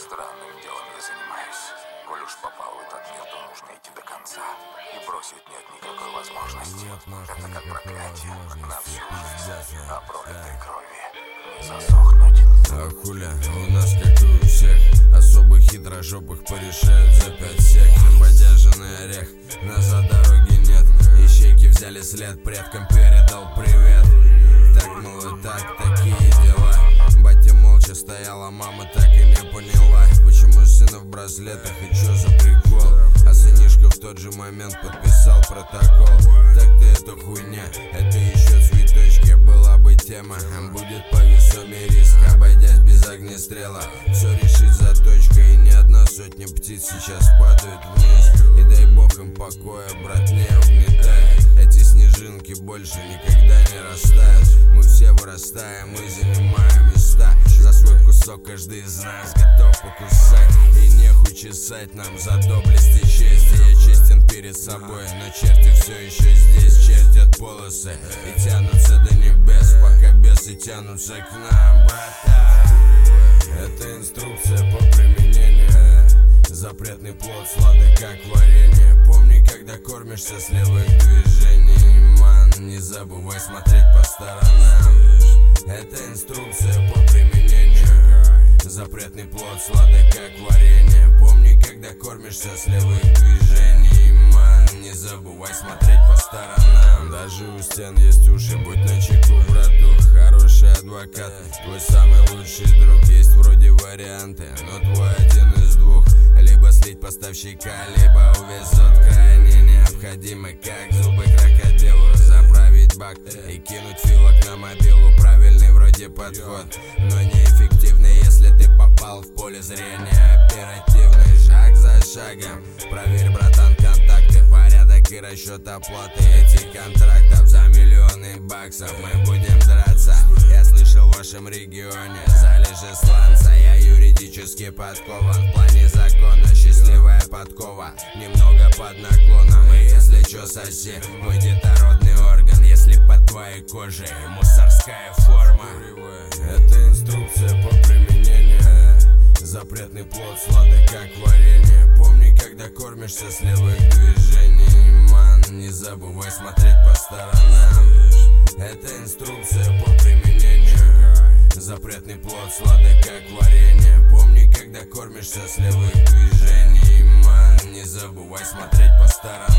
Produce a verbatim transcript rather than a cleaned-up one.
Странным делом я занимаюсь. Коль уж попал в этот мир, то нужно идти до конца. И бросить нет никакой возможности. Это как проклятие на всю жизнь. А пролитой крови не засохнуть. А хуля, у нас как и у всех. Особо хитрожопых порешают за пять сек. Бодяженный орех, назад дороги нет. Ищейки взяли след, предкам передал привет. Так, мол, и так, такие дела. Батя молча стояла, мама так и не поняла, почему сына в браслетах и чё за прикол. А сынишка в тот же момент подписал протокол. Так-то это хуйня, это еще цветочки. Была бы тема, будет повесомый риск. Обойдясь без огнестрела, все решит заточка. И ни одна сотня птиц сейчас падают вниз. И дай бог им покоя, брат, не угнетай. Эти снежинки больше никогда не растают. Мы все вырастаем и занимаем места. За свой кусок каждый из нас готов покусать. И нехуй чесать нам за доблесть и честь. Я честен перед собой, но черти все еще здесь. Чертят полосы и тянутся до небес, пока бесы тянутся к нам, брата. Это инструкция по применению. Запретный плод сладок как варенье. Помни, когда кормишься с левых движений, ман, не забывай смотреть по сторонам. Это инструкция по применению. Запретный плод сладок как варенье. Помни, когда кормишься с левых движений, ман, не забывай смотреть по сторонам. Даже у стен есть уши, будь начеку, братух. Хороший адвокат, твой самый лучший друг. Есть вроде варианты, но твой один из двух. Либо слить поставщика, либо увезут. Крайне необходимо, как зубы крокодилу. Заправить бак и кинуть филок на мобилу. Правильный вроде подход, но неэффективный, если ты попал в поле зрения. Оперативный, шаг за шагом. Проверь, братан, контакты, порядок и расчет оплаты этих контрактов. За миллионы баксов мы будем драться. Я слышал в вашем регионе залежи сланца. Я юридически подкован в плане закона. Счастливая подкова, немного под наклоном. И если чё, соси, мой детородный орган. Если под твоей кожей мусорская форма. Это инструкция по применению. Запретный плод сладок как варенье. Помни, когда кормишься с левых движений, ман, не забывай смотреть по сторонам. Это инструкция по применению. Запретный плод сладок как варенье. Помни, когда кормишься с левых движений, ман, не забывай смотреть по сторонам.